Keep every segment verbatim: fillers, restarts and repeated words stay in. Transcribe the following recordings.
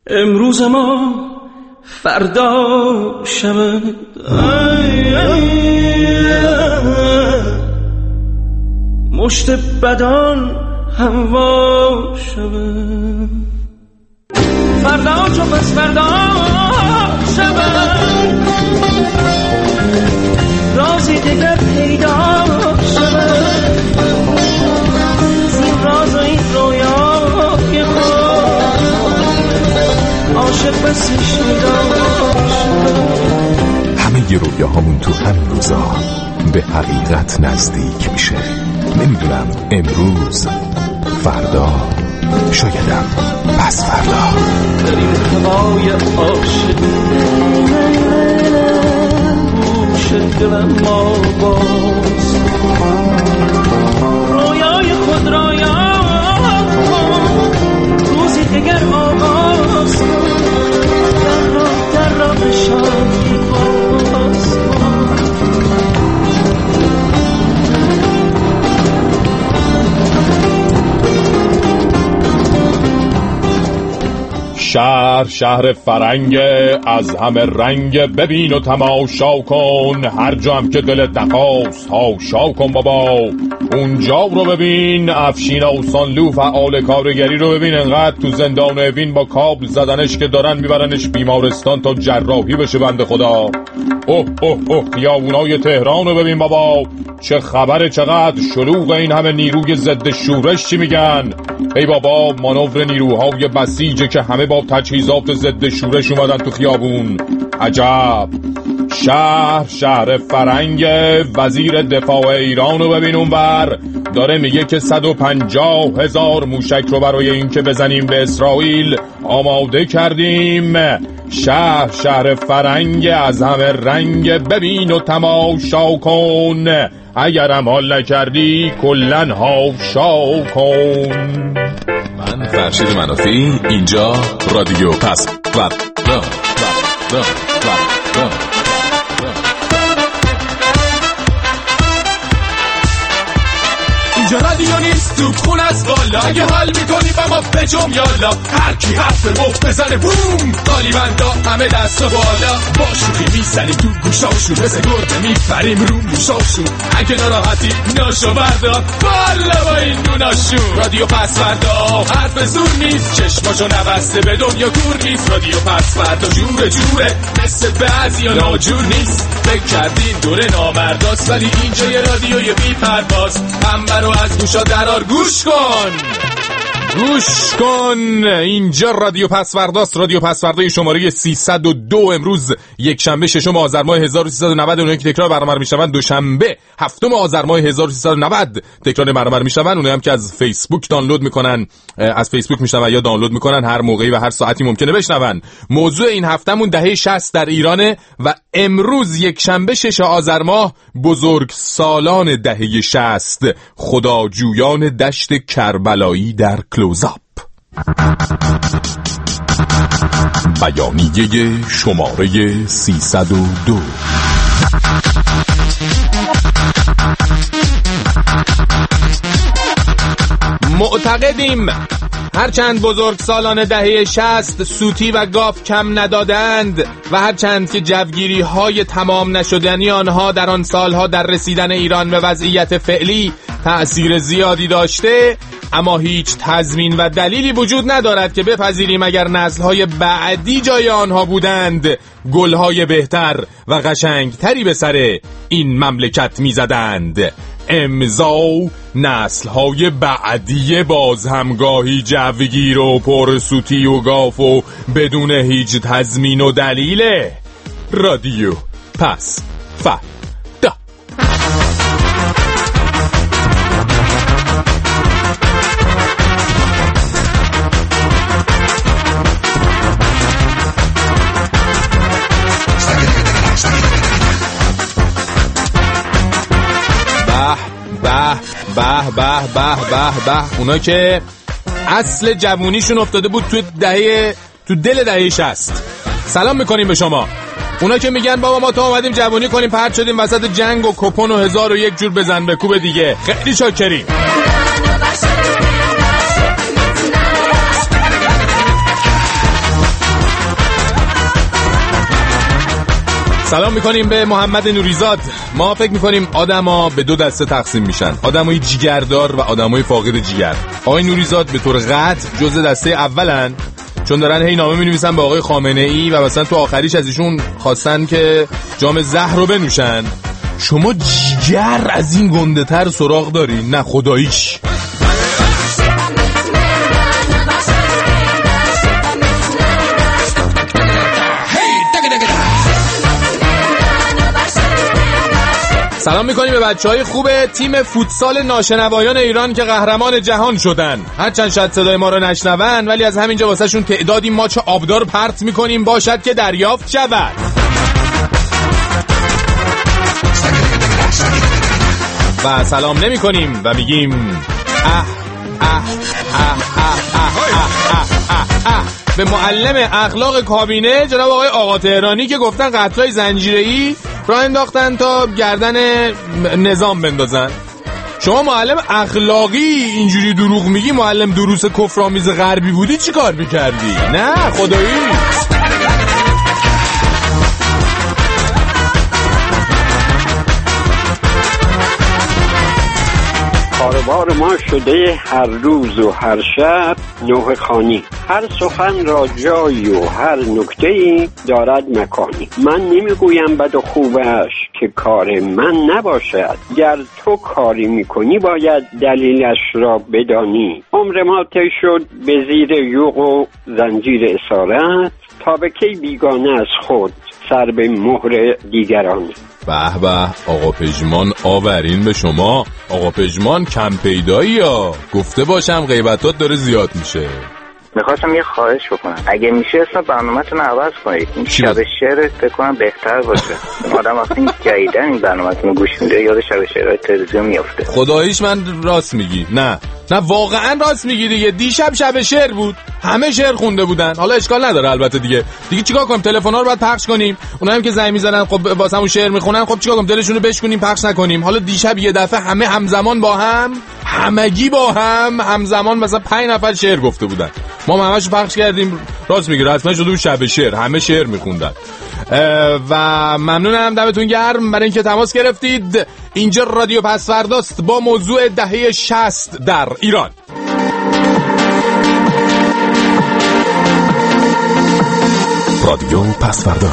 امروز ما فردا شود، مشت بدان هوا شود، فردا چو پس فردا شود، رازی دیگر پیدا شود، زین راز و این رویای خود عاشق بسی شدا شود. همه ی رویاهامون تو همین روزا به حقیقت نزدیک میشه. نمیدونم امروز، فردا، شایدم پس فردا. در این هوای عاشق گوش دلم ما باز، رویای خود را یاد کن، روزی دیگر آغاز کن، در راه در راه شادی باز کن. شهر شهر فرنگ از همه رنگ، ببین و تماشا کن هر جا هم که دلت نخواست تاشا کن بابا. اونجا رو ببین افشین و سانلو فعال کارگری رو ببین، انقدر تو زندان اوین با کابل زدنش که دارن میبرنش بیمارستان تا جراحی بشه بنده خدا. اوه اوه اوه خیابونای تهران رو ببین بابا، چه خبره، چقدر شلوغ، این همه نیروی ضد شورش چی میگن؟ ای بابا مانور نیروهای بسیجه که همه با تجهیزات ضد شورش اومدن تو خیابون. عجب. شهر شهر فرنگ وزیر دفاع ایران رو ببین اونور داره میگه که صد و پنجاه هزار موشک رو برای این که بزنیم به اسرائیل آماده کردیم. شهر شهر فرنگ از همه رنگ، ببین و تماشا کن، اگرم حال نکردی کلن هافشا کن. من فرشید منافی، اینجا رادیو پس فردا. اینجا رادیو نیست تو خون از بالا، اگه حال میکنی با ما بجم یالا، هر کی حرف مفت بزنه بوم، قالیبندا همه دست و بالا، با شوخی میزنی تو گوشاشون، مثل گرده میپریم رو موشاشون، اگه ناراحتی ناشو بردار بالا با این نوناشون. رادیو پس فردا حرف زور نیست، چشماشو نبسته به دنیا کور نیست، رادیو پس فردا جوره جوره مثل بعضی ها ناجور نیست. فکر کردین دوره نامرداست ولی اینجا یه رادیوی بی پرواز، همه رو از گوشا درار گوش کن گوش کن. اینجا رادیو پسورداست، رادیو پسوردای شماره سیصد و دو. امروز یک شنبه ششم آذر ماه هزار و سیصد و نود. اونایی که تکرار برنامه میشون دوشنبه هفتم آذر ماه هزار و سیصد و نود تکرار برنامه میشون. اونایی هم که از فیسبوک دانلود میکنن، از فیسبوک میشنون یا دانلود میکنن، هر موقعی و هر ساعتی ممکنه بشنون. موضوع این هفتهمون دهه شصت در ایرانه و امروز یک شنبه شش آذر ماه بزرگ سالان دهه شصت، خداجویان دشت کربلایی در کلوزآپ. بیانیه شماره سیصد و دو. معتقدیم هرچند بزرگ سالان دهه شصت سوتی و گاف کم ندادند و هرچند که جوگیری های تمام نشدنی آنها در آن سالها در رسیدن ایران به وضعیت فعلی تأثیر زیادی داشته، اما هیچ تضمین و دلیلی وجود ندارد که بپذیریم اگر نسل‌های بعدی جای آنها بودند گل‌های بهتر و قشنگتری به سر این مملکت می‌زدند. امضا نسل‌های بعدی باز همگاهی جوگیر و پرسوتی و گاف و بدون هیچ تضمین و دلیله. رادیو پس فردا. به به به به به به اونا که اصل جوونیشون افتاده بود تو دهه تو دل دهه شصت. سلام میکنیم به شما. اونا که میگن بابا ما تا اومدیم جوونی کنیم پرت شدیم وسط جنگ و کپون و هزار و یک جور بزن به کوب دیگه، خیلی شاکریم. سلام میکنیم به محمد نوریزاد. ما فکر میکنیم آدما به دو دسته تقسیم میشن، آدمای جیگردار و آدمای فاقد جیگر. آقای نوریزاد به طور قطع جزء دسته اولن، چون دارن هی نامه مینویسن به آقای خامنه ای و مثلا تو آخریش از ایشون خواستن که جام زهر رو بنوشن. شما جیگر از این گنده تر سراغ دارین؟ نه خداییش. سلام میکنیم به بچهای خوب تیم فوتسال ناشنوایان ایران که قهرمان جهان شدن. هرچند شاید صدای ما رو نشنون، ولی از همینجا واسه شون تعدادی ماچ آبدار پرت میکنیم، باشد که دریافت شود. و سلام نمی کنیم و میگیم اه اه اه اه اه اه اه اه به معلم اخلاق کابینه جناب آقای آقا تهرانی که گفتن قتلای زنجیره‌ای راه انداختن تا گردن نظام بندازن. شما معلم اخلاقی اینجوری دروغ میگی؟ معلم دروس کفرآمیز غربی بودی چی کار میکردی؟ نه خدایی. کاروبار ما شده هر روز و هر شب نوح خانی، هر سخن را جایی و هر نکته‌ای دارد مکانی. من نمیگویم بد و خوبش که کار من نباشد، گر تو کاری میکنی باید دلیلش را بدانی. عمر ما طی شد به زیر یوغ و زنجیر اسارت، تا به کی بیگانه از خود سر به مهر دیگران. به به آقا پژمان، آورین به شما. آقا پژمان کم پیدایی ها، گفته باشم غیبتات داره زیاد میشه. میخواستم یه خواهش بکنم، اگه میشه اسم برنامه‌تون عوض کنید. این شب شعر فکر کنم بهتر باشه. آدم وقتی جدیدن این برنامه‌تون گوش میده یاد شب شعرهای تلویزیون میافته. خداییش من راست میگی. نه نه واقعا راست میگی دیگه. دیشب شب شعر بود، همه شعر خونده بودن. حالا اشکال نداره البته دیگه. دیگه چیکار کنیم؟ تلفن‌ها رو باید پخش کنیم. اونایی که زنگ میزنن خب واسمون شعر میخونن، خب چیکار کنیم؟ دلشون رو بشکنیم پخش نکنیم. حالا دیشب یه دفعه همه همزمان با هم، همگی با هم همزمان مثلا پنج نفر شعر گفته بودن. ما همه‌شو پخش کردیم. راست میگی، رسما شده بود شب شعر، همه شعر میخوندن. و ممنونم، دمتون گرم برای اینکه تماس گرفتید. اینجا رادیو پسورداست با موضوع دهه شصت در ایران. رادیو پسوردا.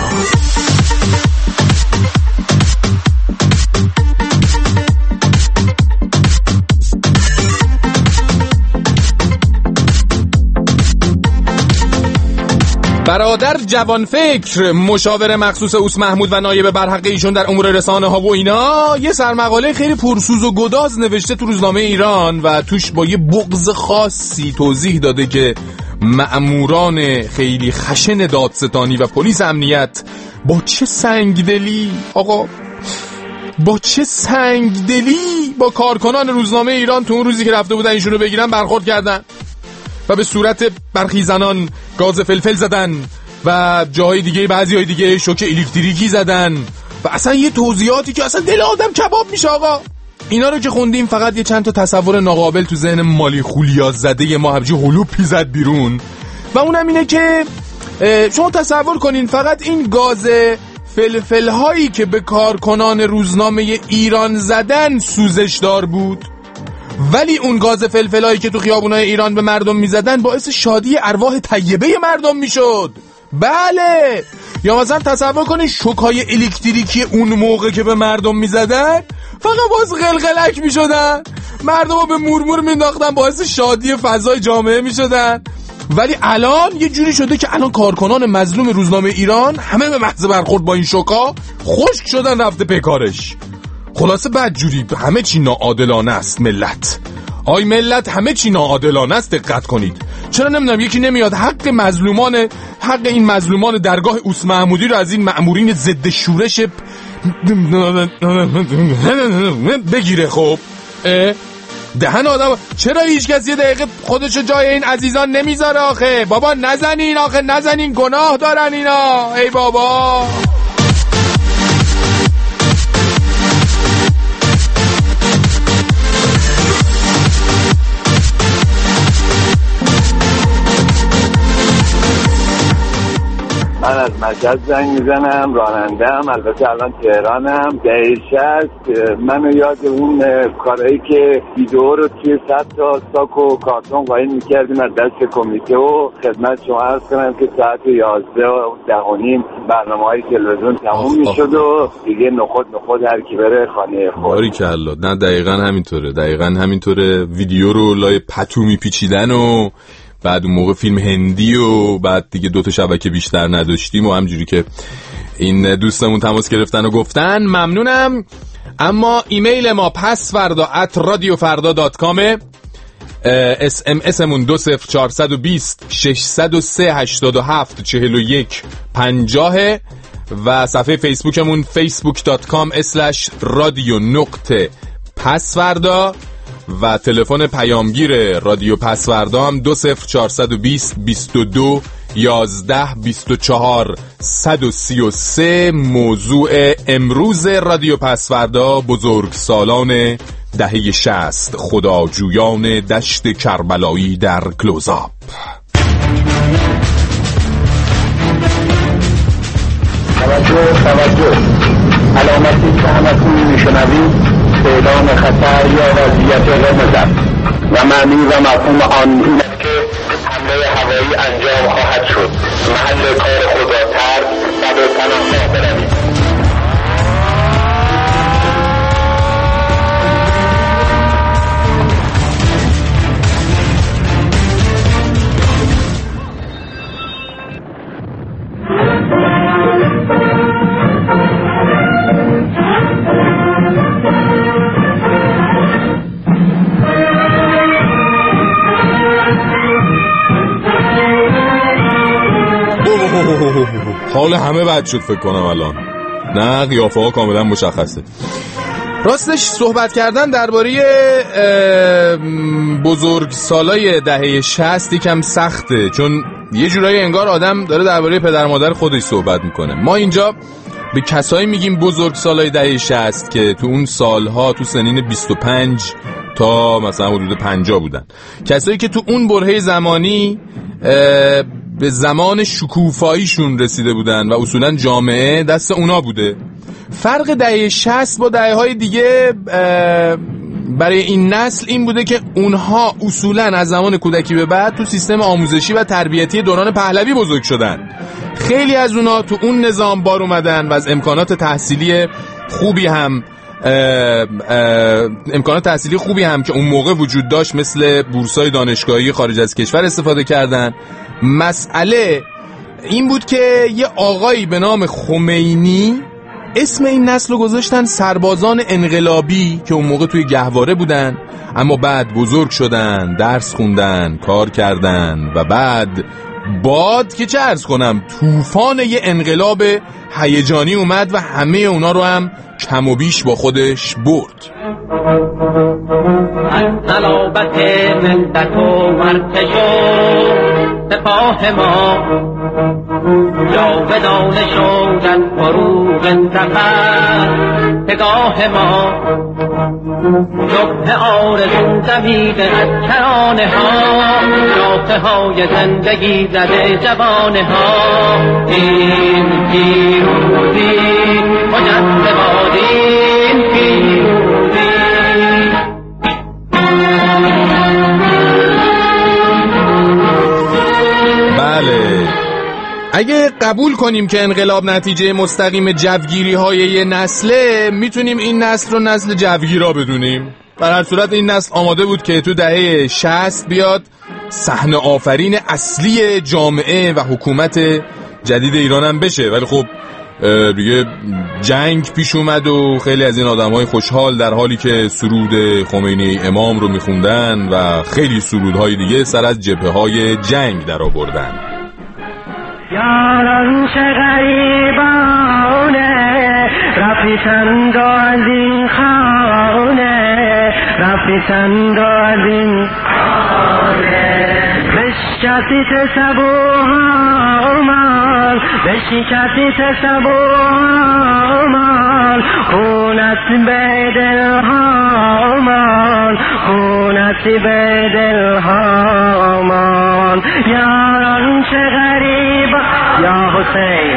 برادر جوانفکر، مشاور مخصوص اوس محمود و نایب برحق ایشون در امور رسانه ها و اینا، یه سرمقاله خیلی پرسوز و گداز نوشته تو روزنامه ایران و توش با یه بغض خاصی توضیح داده که مأموران خیلی خشن دادستانی و پلیس امنیت با چه سنگدلی، آقا با چه سنگدلی با کارکنان روزنامه ایران تو اون روزی که رفته بودن ایشونو بگیرن برخورد کردن و به صورت برخی زنان گاز فلفل زدن و جاهای دیگه، بعضی های دیگه شوک الکتریکی زدن و اصلا یه توضیحاتی که اصلا دل آدم کباب میشه. آقا اینا رو که خوندیم فقط یه چند تا تصور ناقابل تو ذهن مالی خولیا زده ما همچین هلوپی زد بیرون و اونم اینه که شما تصور کنین فقط این گاز فلفل هایی که به کارکنان روزنامه ایران زدن سوزش دار بود، ولی اون گاز فلفلایی که تو خیابونای ایران به مردم میزدن باعث شادی ارواح طیبه مردم میشد. بله، یا مثلا تصور کنید شوک‌های الکتریکی اون موقع که به مردم میزدن فقط باعث غلغلک میشدن، مردم رو به مورمور مینداختن، باعث شادی فضای جامعه میشدن. ولی الان یه جوری شده که الان کارکنان مظلوم روزنامه ایران همه به محض برخورد با این شوکا خشک شدن رفته پیکارش. خلاصه بد جوری همه چی ناعادلانه است. ملت، آی ملت، همه چی ناعادلانه است. دقت کنید. چرا نمیدونم یکی نمیاد حق مظلومان، حق این مظلومان درگاه اوس محمودی رو از این مأمورین ضد شورش بگیره؟ خب دهن آدم، چرا هیچ کسی یه دقیقه خودشو جای این عزیزان نمیذاره؟ آخه بابا نزنین، آخه نزنین، گناه دارن اینا. ای بابا. من از مشهد زنگ میزنم، راننده‌ام، البته الان تهرانم. دهه شصت منو یاد اون کارهایی که ویدیو رو توی صد تا ساک و کارتون قایم میکردیم از دست کمیته و خدمت شما عرض کنم که ساعت یازده و ده و نیم برنامه‌های تلویزیون تموم میشد و دیگه نخود نخود هر کی بره خانه خود. باریکلا. نه دقیقاً همینطوره، دقیقاً همینطوره. ویدیو رو لای پتو میپیچیدن و بعد اون موقع فیلم هندی و بعد دیگه دو تا شبکه بیشتر نداشتیم و همجوری که این دوستمون تماس گرفتن و گفتن. ممنونم. اما ایمیل ما پسفردا ات رادیو فردا دات کام، اس ام اسمون دو صفر چهارصد و بیست ششصد و سه هشتاد و هفت چهل و یک پنجاه و صفحه فیسبوکمون فیسبوک دات کام اسلش رادیو نقطه پسفردا و تلفن پیامگیر رادیو پسوردا هم دو صفر چهارصد و بیست بیست و دو یازده بیست و چهار صد و سی و سه. موضوع امروز رادیو پسوردا بزرگ سالان دهه شصت، خداجویان دشت کربلایی در کلوزآپ. توجه توجه، علامتی که همتون میشنوید اعلام خطر یا وضعیت قرمز است و معنی و مفهوم آن این است که حمله هوایی انجام خواهد شد. محل کار خود را ترک و به پناهگاه بروید. حال همه بد شد فکر کنم الان. نه قیافه ها کاملا مشخصه. راستش صحبت کردن درباره بزرگ سالای دهه شصت یکم سخته، چون یه جورایی انگار آدم داره درباره پدر مادر خودش صحبت میکنه. ما اینجا به کسایی میگیم بزرگ سالای دهه شصت که تو اون سالها تو سنین بیست و پنج تا مثلا حدود پنجاه بودن، کسایی که تو اون برهه زمانی به زمان شکوفاییشون رسیده بودن و اصولا جامعه دست اونا بوده. فرق دهه شصت با دهه های دیگه برای این نسل این بوده که اونها اصولا از زمان کودکی به بعد تو سیستم آموزشی و تربیتی دوران پهلوی بزرگ شدن. خیلی از اونها تو اون نظام بار اومدن و از امکانات تحصیلی خوبی هم اه اه امکانات تحصیلی خوبی هم که اون موقع وجود داشت مثل بورسای دانشگاهی خارج از کشور استفاده کردن. مسئله این بود که یه آقایی به نام خمینی اسم این نسل رو گذاشتن سربازان انقلابی که اون موقع توی گهواره بودن اما بعد بزرگ شدن، درس خوندن، کار کردن و بعد باد که چه عرض کنم طوفان یه انقلاب هیجانی اومد و همه اونا رو هم کم و بیش با خودش برد. قلابت ملت و ارتش و سپاه ما یا به دانش و در فروغ زفر پگاه ما جبه آرزو دمیده از کرانه ها نافه های زندگی زده جوانه ها این پیروزی مجد بادین پیروزی. بله، اگه قبول کنیم که انقلاب نتیجه مستقیم جوگیری های یه نسله، میتونیم این نسل رو نسل جوگیرا بدونیم. در هر صورت این نسل آماده بود که تو دهه شصت بیاد صحنه آفرین اصلی جامعه و حکومت جدید ایران هم بشه، ولی خب دیگه جنگ پیش اومد و خیلی از این آدم‌های خوشحال در حالی که سرود خمینی امام رو میخوندن و خیلی سرودهای دیگه سر از جبهه‌های جنگ در آوردن. یاران چه غریبانه رفتند از این خانه رفتند از این خانه بشکسیت سبوهامان بشکسیت سبوهامان خونت به دلهامان خونت به دلهامان یاران چه غریبانه یا حسین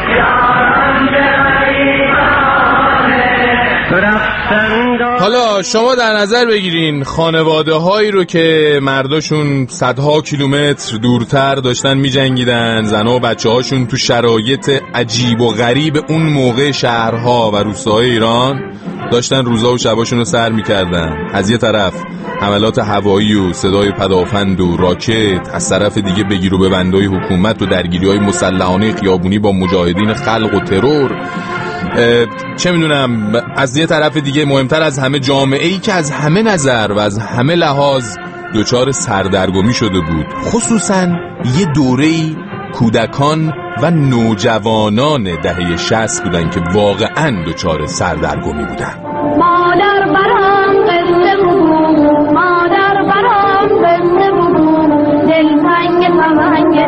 حالا شما در نظر بگیرین خانواده هایی رو که مرداشون صدها کیلومتر دورتر داشتن می جنگیدن، زن و بچه هاشون تو شرایط عجیب و غریب اون موقع شهرها و روستاهای ایران داشتن روزا و شباشون رو سر می کردن. از یه طرف حملات هوایی و صدای پدافند و راکت، از طرف دیگه بگیر و ببندای حکومت و درگیری های مسلحانه خیابونی با مجاهدین خلق و ترور. چه میدونم از یه طرف دیگه مهمتر از همه جامعه‌ای که از همه نظر و از همه لحاظ دچار سردرگمی شده بود، خصوصا یه دوره‌ای کودکان و نوجوانان دهه شصت بودن که واقعا دچار سردرگمی بودن. مادر برام قصه بگو، مادر برام قصه بگو، دلتنگ فمنگه،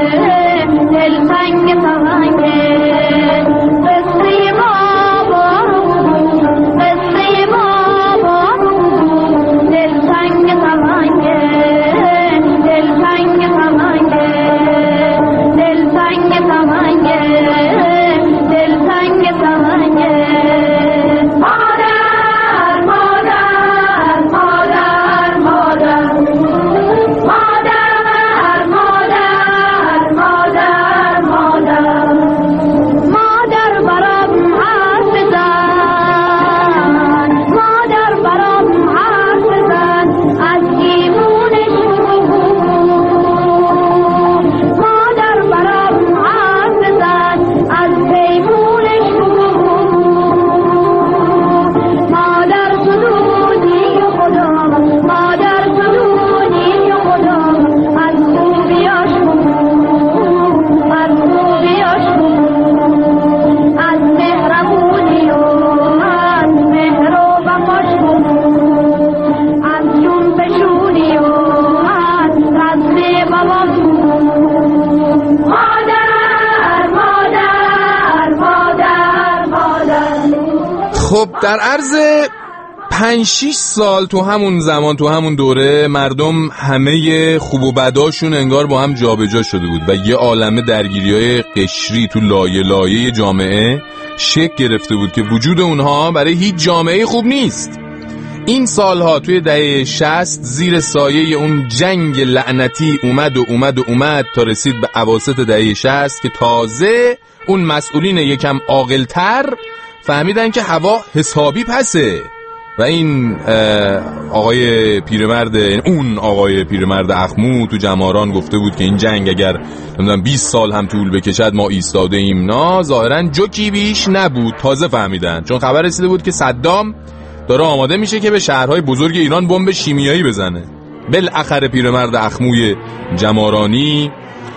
دلتنگ فمنگه، قصه بابا رو بگو، قصه بابا رو بگو، دلتنگ فمنگه، دلتنگ فمنگه، دلتنگ فمنگه، دلتنگ فمنگه. خب در عرض پنج شش سال تو همون زمان تو همون دوره مردم همه خوب و بداشون انگار با هم جابجا شده بود و یه عالمه درگیری‌های قشری تو لایه لایه جامعه شکل گرفته بود که وجود اونها برای هیچ جامعه خوب نیست. این سالها توی دهه شصت زیر سایه اون جنگ لعنتی اومد و اومد و اومد تا رسید به اواسط دهه شصت که تازه اون مسئولین یکم عاقل‌تر فهمیدن که هوا حسابی پسه و این آقای پیرمرد، اون آقای پیرمرد اخمو تو جماران گفته بود که این جنگ اگر نمیدونم بیست سال هم طول بکشد ما ایستاده ایم. نه ظاهرا جوکی بیش نبود، تازه فهمیدن، چون خبر رسیده بود که صدام داره آماده میشه که به شهرهای بزرگ ایران بمب شیمیایی بزنه. بالاخره پیرمرد اخموی جمارانی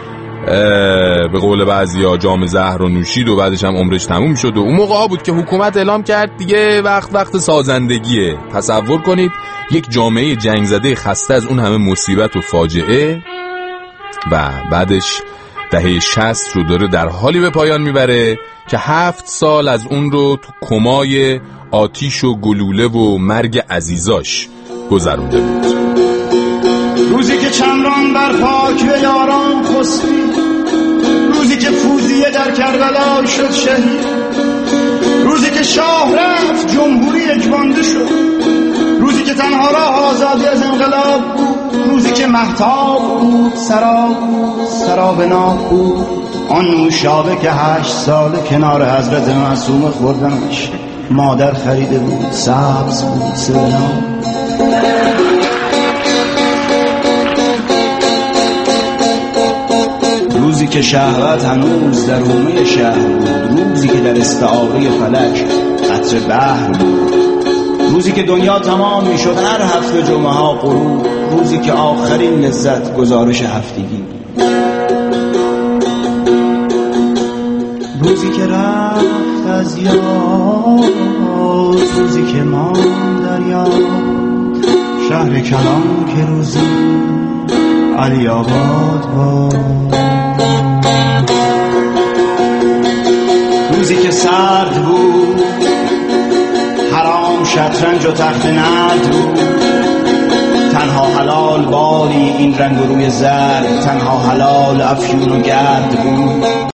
به قول بعضیا جام زهر رو نوشید و بعدش هم عمرش تموم شد و اون موقع ها بود که حکومت اعلام کرد دیگه وقت وقت سازندگیه. تصور کنید یک جامعه جنگ زده خسته از اون همه مصیبت و فاجعه و بعدش دهه شصت رو داره در حالی به پایان میبره که هفت سال از اون رو تو کمای آتیش و گلوله و مرگ عزیزاش گذرونده بود. روزی که چمران بر پاک به یاران خسبی، روزی که فوزیه در کربلا شد شهید، روزی که شاه رفت جمهوری یکبانده شد، روزی که تنها راه آزادی از انقلاب بود، روزی که مهتاب بود سراب سراب ناب بود، آن نوشابه که هشت سال کنار حضرت معصومه خوردنش مادر خریده بود، سبز بود سرناب. روزی که شهوت هنوز در حومه شهر بود، روزی که در استعاره فلک قطر بحر بود، روزی که دنیا تمام می شد هر هفته جمعه ها غروب، روزی که آخرین لذت گزارش هفتگی بود، روزی که رفت از یاد، روزی که ماند در یاد شهر کلام که روزی علی آباد بود، روزی که سرد بود حرام شطرنج و تخت نرد بود، تنها حلال بالی این رنگ و روی زرد، تنها حلال افیون و گرد بود.